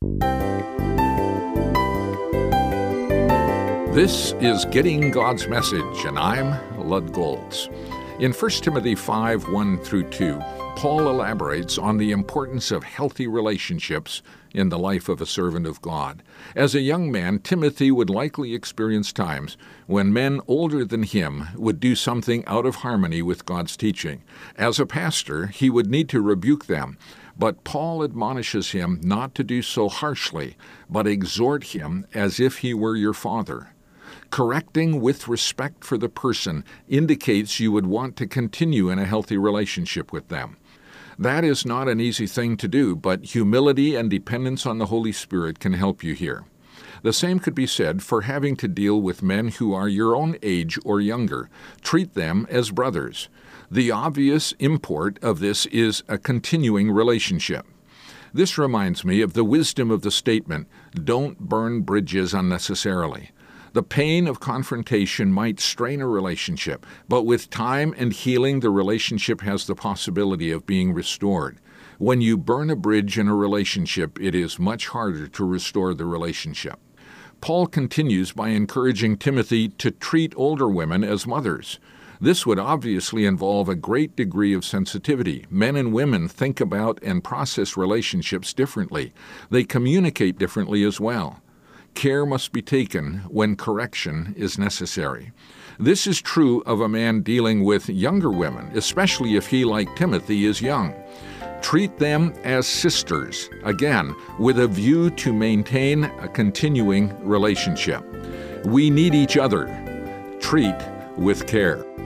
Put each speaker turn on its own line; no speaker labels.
This is Getting God's Message, and I'm Lud Goltz. In 1 Timothy 5, 1 through 2, Paul elaborates on the importance of healthy relationships in the life of a servant of God. As a young man, Timothy would likely experience times when men older than him would do something out of harmony with God's teaching. As a pastor, he would need to rebuke them, but Paul admonishes him not to do so harshly, but exhort him as if he were your father. Correcting with respect for the person indicates you would want to continue in a healthy relationship with them. That is not an easy thing to do, but humility and dependence on the Holy Spirit can help you here. The same could be said for having to deal with men who are your own age or younger. Treat them as brothers. The obvious import of this is a continuing relationship. This reminds me of the wisdom of the statement, "Don't burn bridges unnecessarily." The pain of confrontation might strain a relationship, but with time and healing, the relationship has the possibility of being restored. When you burn a bridge in a relationship, it is much harder to restore the relationship. Paul continues by encouraging Timothy to treat older women as mothers. This would obviously involve a great degree of sensitivity. Men and women think about and process relationships differently. They communicate differently as well. Care must be taken when correction is necessary. This is true of a man dealing with younger women, especially if he, like Timothy, is young. Treat them as sisters, again, with a view to maintain a continuing relationship. We need each other. Treat with care.